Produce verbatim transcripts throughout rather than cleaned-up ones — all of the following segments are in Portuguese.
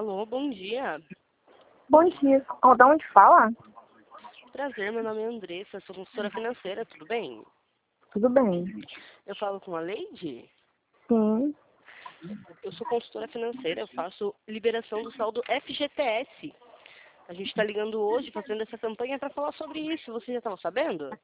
Alô, bom dia. Bom dia. Oh, da onde fala? Prazer, meu nome é Andressa, sou consultora financeira, tudo bem? Tudo bem. Eu falo com a Leide? Sim. Eu sou consultora financeira, eu faço liberação do saldo F G T S. A gente está ligando hoje, fazendo essa campanha para falar sobre isso. Você já estava sabendo?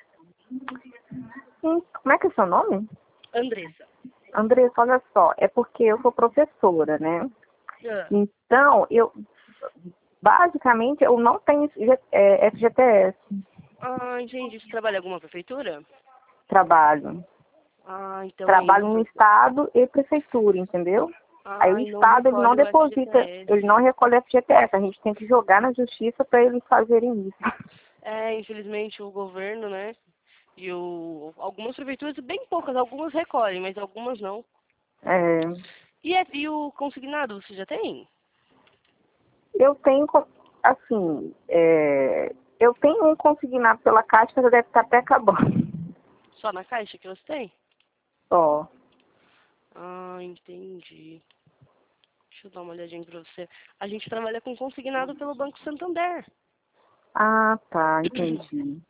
Sim. Como é que é seu nome? Andressa. Andressa, olha só, é porque eu sou professora, né? Ah, Então, eu, basicamente, eu não tenho G- é, F G T S, ah, entendi. Você trabalha em alguma prefeitura? trabalho. Ah, então é Trabalho isso. no Estado e Prefeitura, entendeu? Aí o Ah, e não Estado, ele não recolhe o deposita, F G T S. ele não recolhe F G T S, a gente tem que jogar na justiça para eles fazerem isso. É, infelizmente o governo, né? E o, algumas prefeituras, bem poucas, algumas recolhem, mas algumas não. É, E, é, e o consignado, você já tem? eu tenho, co- assim, é, eu tenho um consignado pela Caixa, mas deve estar até acabando. Só na caixa que você tem? Só. Ah, entendi. Deixa eu dar uma olhadinha pra você. A gente trabalha com consignado pelo Banco Santander. Ah, tá, entendi.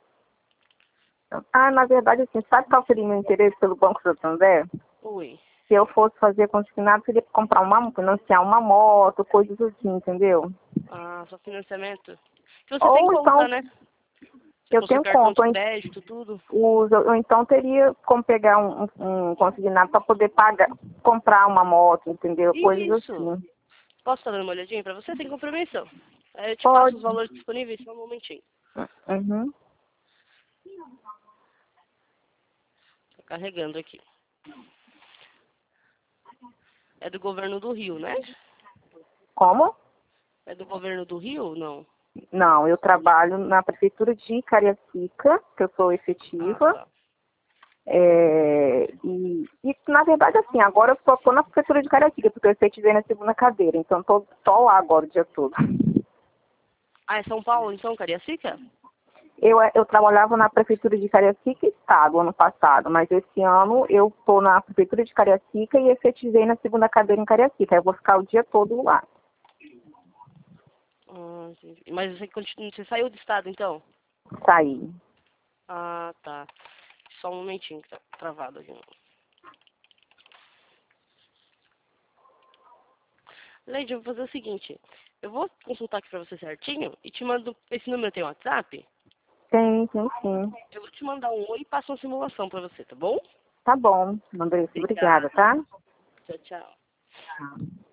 Ah, na verdade, assim, sabe qual seria o meu interesse pelo Banco Santander? Oi. Se eu fosse fazer consignado, seria comprar uma, financiar uma moto, coisas assim, entendeu? Ah, só financiamento? Que você tem Ou conta, então, né? Você eu possui tenho cartão conta, de ou, en- crédito, tudo. os- ou então teria como pegar um, um um consignado para poder pagar, comprar uma moto, entendeu? Coisas Isso. assim. Posso estar dando uma olhadinha pra você? Sem compromisso. Aí eu te passo Pode. os valores disponíveis só um momentinho. Uhum. Tô carregando aqui. É do governo do Rio, né? Como? É do governo do Rio? Não. Não, eu trabalho na prefeitura de Cariacica, que eu sou Ah, efetiva. tá. É, e, e, na verdade, assim, agora eu só estou na prefeitura de Cariacica, porque eu efetivei na segunda cadeira, então estou só lá agora o dia todo. Ah, é São Paulo, então, Cariacica? Eu, eu trabalhava na prefeitura de Cariacica Estado ano passado, mas esse ano eu estou na prefeitura de Cariacica e efetivei na segunda cadeira em Cariacica. Eu vou ficar o dia todo lá. Ah, entendi. Mas você, continua, você saiu do estado, então? Saí. Ah, tá. Só um momentinho que tá travado aqui. Leide, eu vou fazer o seguinte. Eu vou consultar aqui pra você certinho e te mando... Esse número tem WhatsApp? Tem, tem sim. Eu vou te mandar um oi e passo uma simulação pra você, tá bom? Tá bom, Andressa, obrigada, Obrigada. tá? Tchau, tchau. Tchau.